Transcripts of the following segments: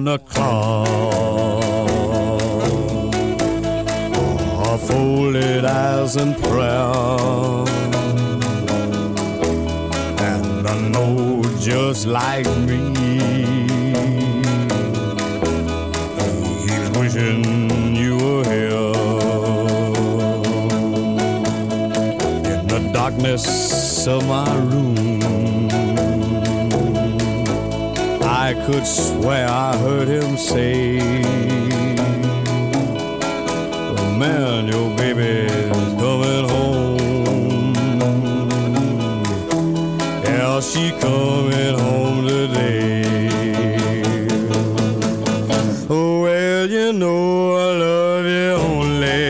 walnut cloud, folded as in prayer. And I know just like me, he's wishing you were here. In the darkness of my room, I could swear I heard him say, oh man, your baby's coming home. Yeah, she coming home today. Oh, well, you know I love you only,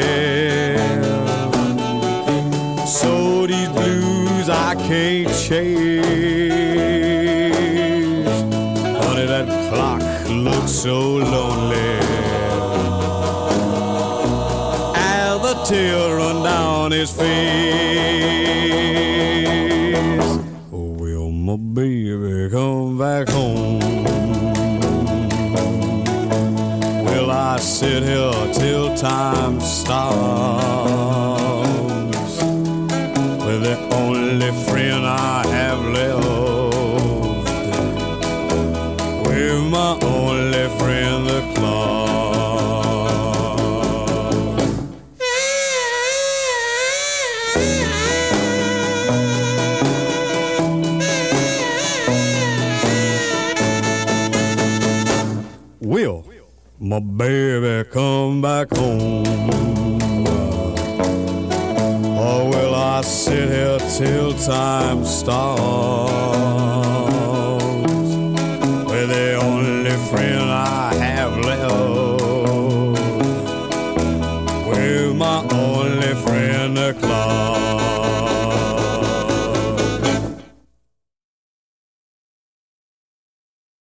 so these blues I can't chase. That clock looks so lonely as the tears run down his face. Oh, will my baby come back home? Will I sit here till time stops with the only friend I have left? My only friend, the clock. Will my baby come back home? Or will I sit here till time stops with the only friend I have left, with my only friend, the clock?